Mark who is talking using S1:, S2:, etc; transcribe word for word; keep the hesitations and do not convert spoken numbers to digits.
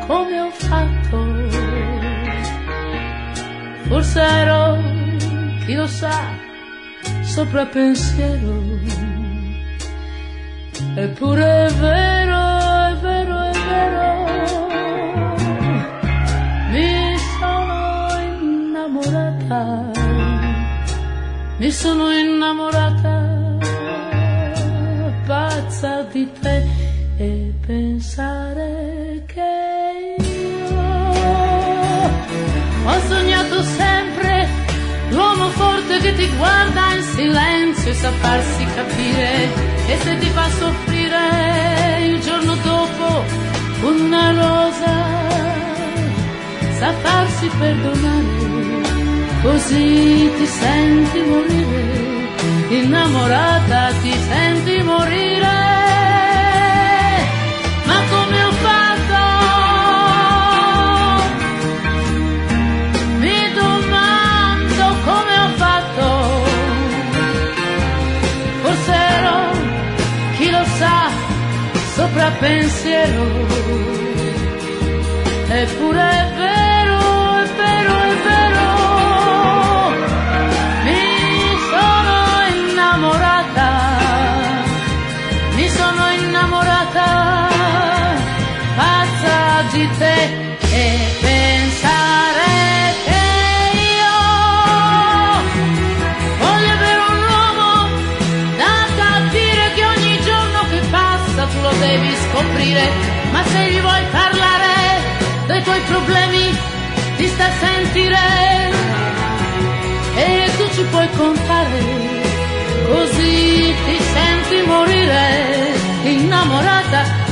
S1: come ho fatto? Forse ero, chi lo sa, sopra pensiero. Eppure è vero, è vero, è vero, mi sono innamorata, mi sono innamorata, pazza di te, e pensare che io ho sognato sempre l'uomo forte che ti guarda in silenzio e sa farsi capire, e se ti fa soffrire il giorno dopo una rosa sa farsi perdonare, così ti senti morire, innamorata ti senti morire. Ma come ho fatto? Mi domando come ho fatto. Forse ero, chi lo sa, sopra pensiero. Eppure è vero, è vero, è vero, mi sono innamorata, mi sono innamorata, pazza di te, e pensare che io voglio avere un uomo da capire, che ogni giorno che passa tu lo devi scoprire, ma se gli vuoi parlare dei tuoi problemi ti sta a sentire, e tu ci puoi contare, così ti senti morire, innamorata